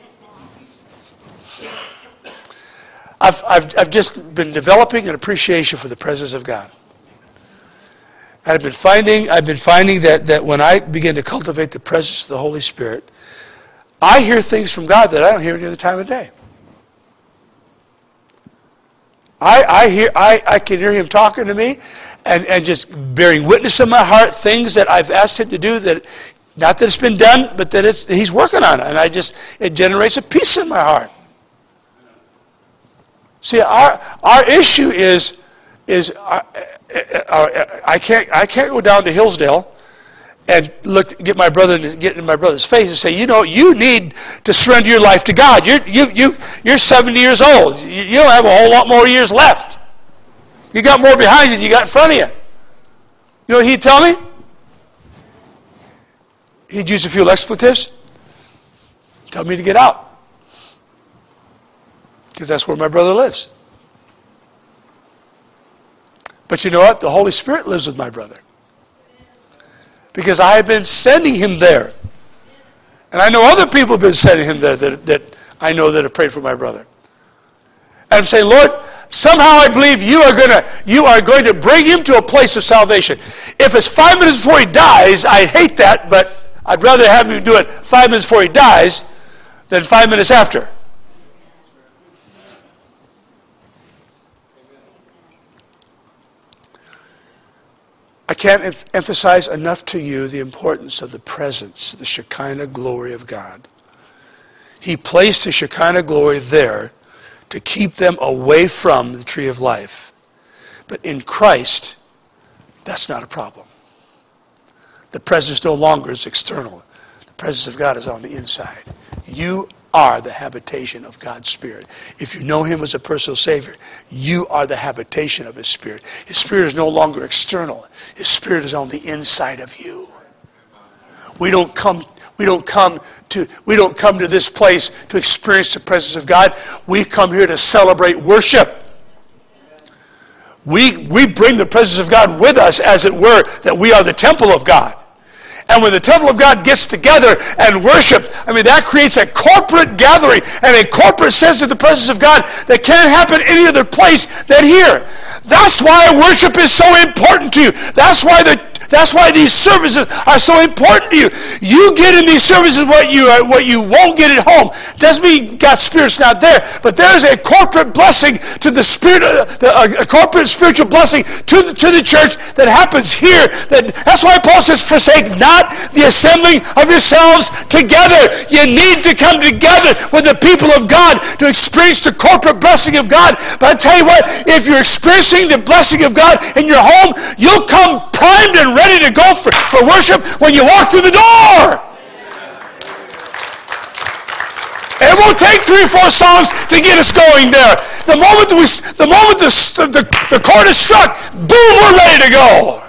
I? I've just been developing an appreciation for the presence of God. I've been finding that when I begin to cultivate the presence of the Holy Spirit, I hear things from God that I don't hear any other time of day. I can hear Him talking to me and just bearing witness in my heart things that I've asked Him to do that. Not that it's been done, but that He's working on it. And it generates a peace in my heart. See, our issue is I can't go down to Hillsdale and get in my brother's face and say, you need to surrender your life to God. You're 70 years old. You don't have a whole lot more years left. You got more behind you than you got in front of you. You know what he'd tell me? He'd use a few expletives. Tell me to get out. Because that's where my brother lives. But you know what? The Holy Spirit lives with my brother. Because I have been sending him there. And I know other people have been sending him there that I know that have prayed for my brother. And I'm saying, Lord, somehow I believe you are going to bring him to a place of salvation. If it's 5 minutes before he dies, I hate that, but I'd rather have him do it 5 minutes before he dies than 5 minutes after. I can't emphasize enough to you the importance of the presence, the Shekinah glory of God. He placed the Shekinah glory there to keep them away from the tree of life. But in Christ, that's not a problem. The presence no longer is external. The presence of God is on the inside. You are the habitation of God's Spirit. If you know him as a personal Savior, you are the habitation of his Spirit. His Spirit is no longer external. His Spirit is on the inside of you. We don't come to this place to experience the presence of God. We come here to celebrate worship. We bring the presence of God with us, as it were, that we are the temple of God. And when the temple of God gets together and worship, that creates a corporate gathering and a corporate sense of the presence of God that can't happen any other place than here. That's why worship is so important to you. That's why these services are so important to you. You get in these services what you won't get at home. Doesn't mean God's Spirit's not there, but there's a corporate blessing to the Spirit, a corporate spiritual blessing to the church that happens here. That's why Paul says, "Forsake not the assembling of yourselves together." You need to come together with the people of God to experience the corporate blessing of God. But I tell you what, if you're experiencing the blessing of God in your home, you'll come primed and ready to go for worship when you walk through the door. It won't take 3 or 4 songs to get us going there. The moment the chord is struck, boom, we're ready to go.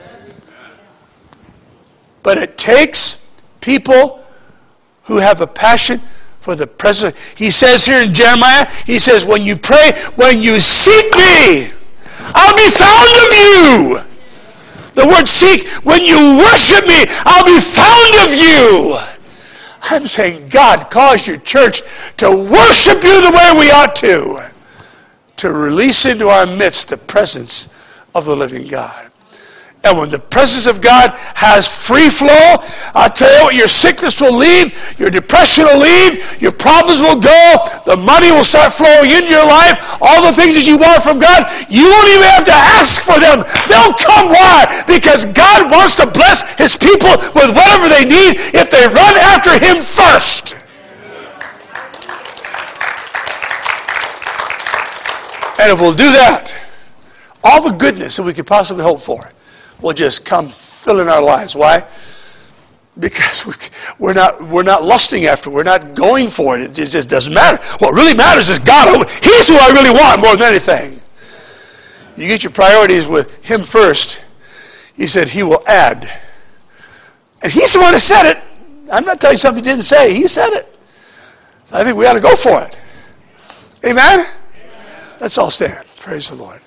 But it takes people who have a passion for the presence. He says here in Jeremiah, he says, when you pray, when you seek me, I'll be found of you. The word seek, when you worship me, I'll be found of you. I'm saying, God, cause your church to worship you the way we ought to release into our midst the presence of the living God. And when the presence of God has free flow, I'll tell you what, your sickness will leave, your depression will leave, your problems will go, the money will start flowing into your life, all the things that you want from God, you won't even have to ask for them. They'll come. Why? Because God wants to bless his people with whatever they need if they run after him first. And if we'll do that, all the goodness that we could possibly hope for will just come filling our lives. Why? Because we're not lusting after it. We're not going for it. It just doesn't matter. What really matters is God. He's who I really want more than anything. You get your priorities with him first. He said he will add. And he's the one that said it. I'm not telling you something he didn't say. He said it. So I think we ought to go for it. Amen? Let's all stand. Praise the Lord.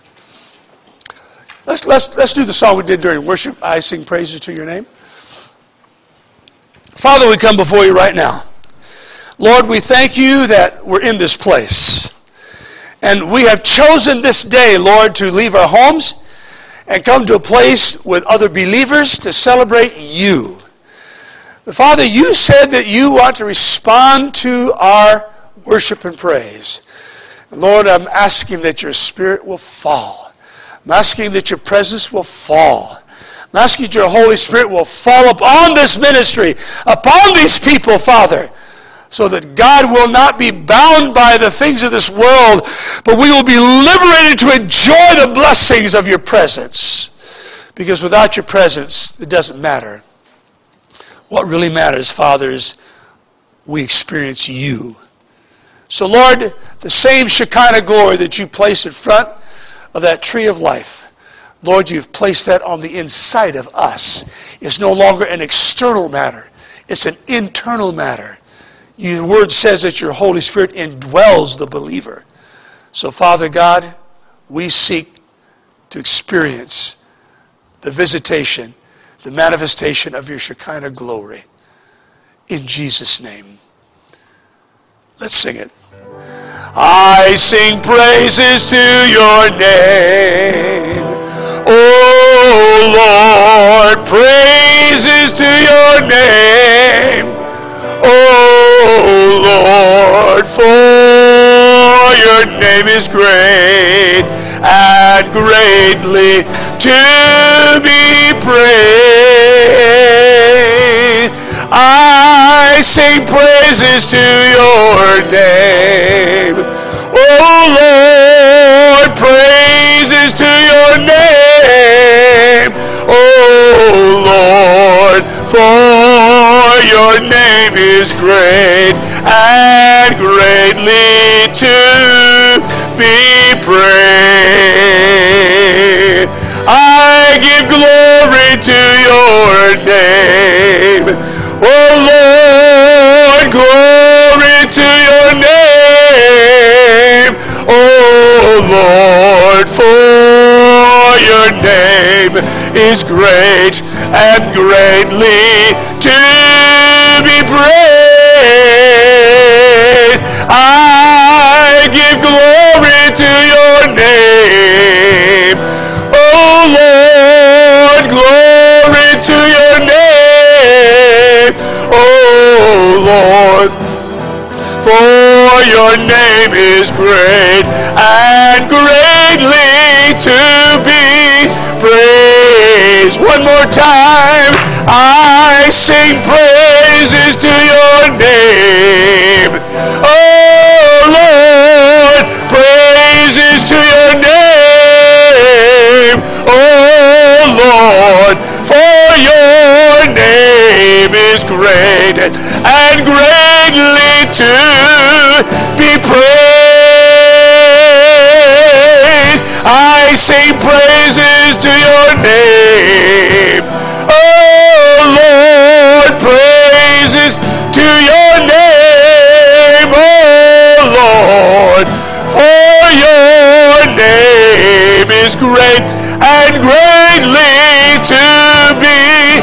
Let's do the song we did during worship. I sing praises to your name. Father, we come before you right now. Lord, we thank you that we're in this place. And we have chosen this day, Lord, to leave our homes and come to a place with other believers to celebrate you. But Father, you said that you want to respond to our worship and praise. Lord, I'm asking that your Spirit will fall. I'm asking that your presence will fall. I'm asking that your Holy Spirit will fall upon this ministry, upon these people, Father, so that God will not be bound by the things of this world, but we will be liberated to enjoy the blessings of your presence. Because without your presence, it doesn't matter. What really matters, Father, is we experience you. So, Lord, the same Shekinah glory that you place in front of that tree of life, Lord, you've placed that on the inside of us. It's no longer an external matter. It's an internal matter. Your word says that your Holy Spirit indwells the believer. So, Father God, we seek to experience the visitation, the manifestation of your Shekinah glory. In Jesus' name. Let's sing it. I sing praises to your name. Oh Lord, praises to your name. Oh Lord, for your name is great and greatly to be praised. I sing praises to your name. Oh Lord, praises to your name. Oh Lord, for your name is great and greatly to be praised. I give glory to your name. Oh Lord, glory to your name. Oh Lord, for your name is great and greatly to be praised. I give glory to your name. Oh Lord, glory to your name. Oh Lord, for your name is great and greatly to be praised. One more time. I sing praises to your name. Oh Lord, praises to your name. Oh Lord, for your name is great and greatly to be praised. I sing praises to your name. Oh Lord, praises to your name. Oh Lord, for your name is great and greatly to be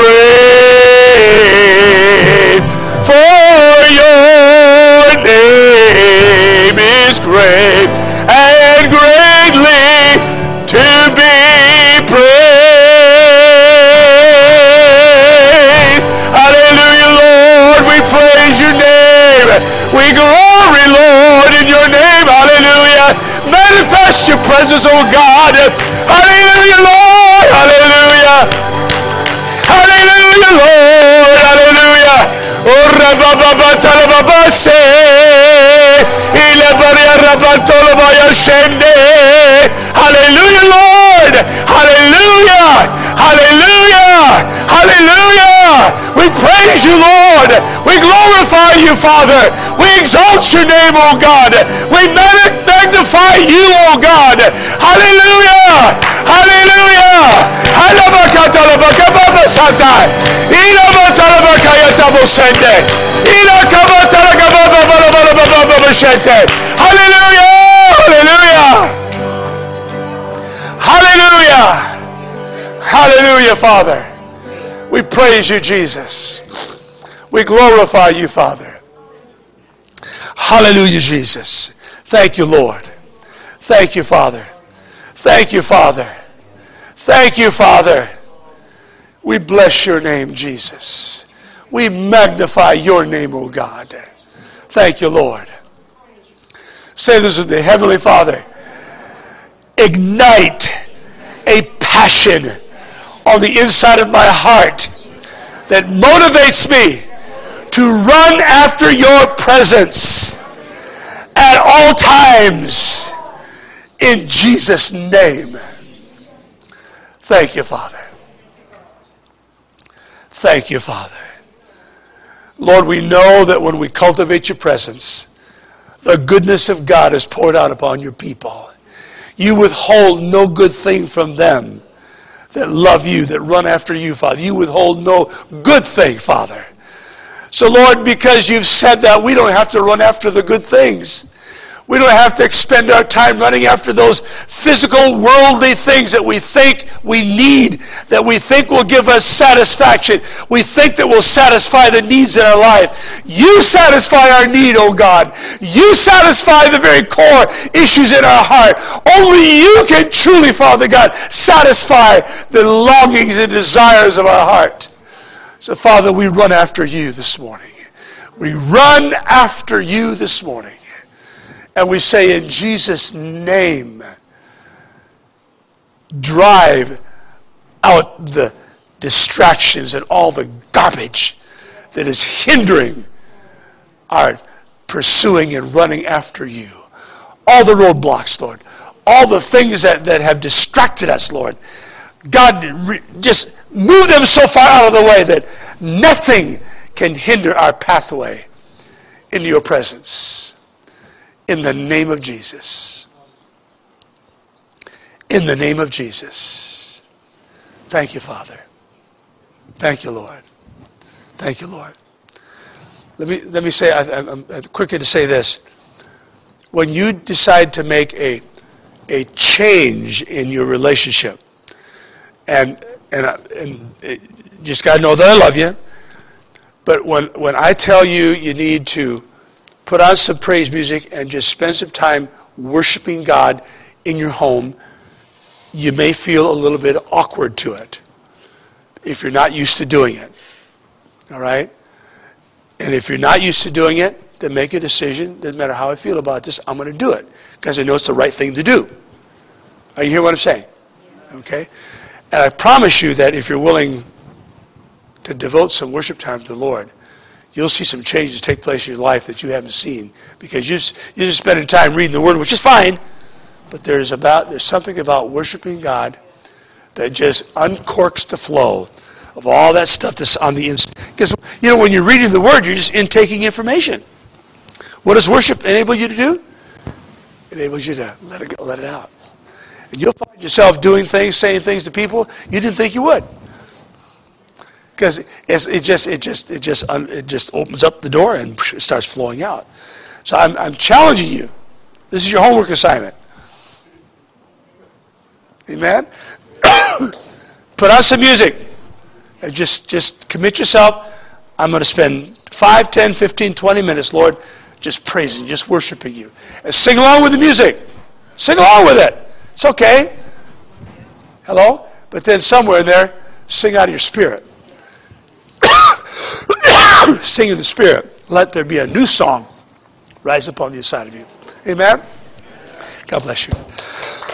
praised. For your name is great and greatly to be praised. Hallelujah, Lord, we praise your name. We glory, Lord, in your name. Hallelujah. Manifest your presence, oh God. Hallelujah, Lord. Hallelujah. Hallelujah, Lord. Hallelujah. Oh, Rabba Talababase. Hallelujah, Lord. Hallelujah. Hallelujah. Hallelujah. We praise you, Lord. We glorify you, Father. We exalt your name, oh God. We magnify you, oh God. Hallelujah. Hallelujah. Hallelujah. Hallelujah. Hallelujah. Hallelujah, Father. We praise you, Jesus. We glorify you, Father. Hallelujah, Jesus. Thank you, Lord. Thank you, Father. Thank you, Father. Thank you, Father. We bless your name, Jesus. We magnify your name, O God. Thank you, Lord. Say this with me. Heavenly Father, ignite a passion on the inside of my heart that motivates me to run after your presence at all times in Jesus' name. Thank you, Father. Thank you, Father. Lord, we know that when we cultivate your presence, the goodness of God is poured out upon your people. You withhold no good thing from them that love you, that run after you, Father. You withhold no good thing, Father. So, Lord, because you've said that, we don't have to run after the good things. We don't have to expend our time running after those physical, worldly things that we think we need, that we think will give us satisfaction. We think that will satisfy the needs in our life. You satisfy our need, oh God. You satisfy the very core issues in our heart. Only you can truly, Father God, satisfy the longings and desires of our heart. So, Father, we run after you this morning. We run after you this morning. And we say in Jesus' name, drive out the distractions and all the garbage that is hindering our pursuing and running after you. All the roadblocks, Lord. All the things that have distracted us, Lord. God, just move them so far out of the way that nothing can hinder our pathway into your presence. In the name of Jesus. In the name of Jesus. Thank you, Father. Thank you, Lord. Thank you, Lord. Let me say, I'm quicker to say this. When you decide to make a change in your relationship, and you just got to know that I love you, but when I tell you you need to put on some praise music and just spend some time worshiping God in your home, you may feel a little bit awkward to it if you're not used to doing it. All right? And if you're not used to doing it, then make a decision. Doesn't matter how I feel about this, I'm going to do it because I know it's the right thing to do. Are you hearing what I'm saying? Okay? And I promise you that if you're willing to devote some worship time to the Lord, you'll see some changes take place in your life that you haven't seen because you're just spending time reading the Word, which is fine. But there's something about worshiping God that just uncorks the flow of all that stuff that's on the inside. Because when you're reading the Word, you're just intaking information. What does worship enable you to do? It enables you to let it out, and you'll find yourself doing things, saying things to people you didn't think you would. Because it just opens up the door and it starts flowing out. So I'm challenging you. This is your homework assignment. Amen? Put on some music. And just commit yourself. I'm going to spend 5, 10, 15, 20 minutes, Lord, just praising, just worshiping you. And sing along with the music. Sing along with it. It's okay. Hello? But then somewhere in there, sing out of your spirit. Sing in the Spirit. Let there be a new song rise up on the inside of you. Amen? God bless you.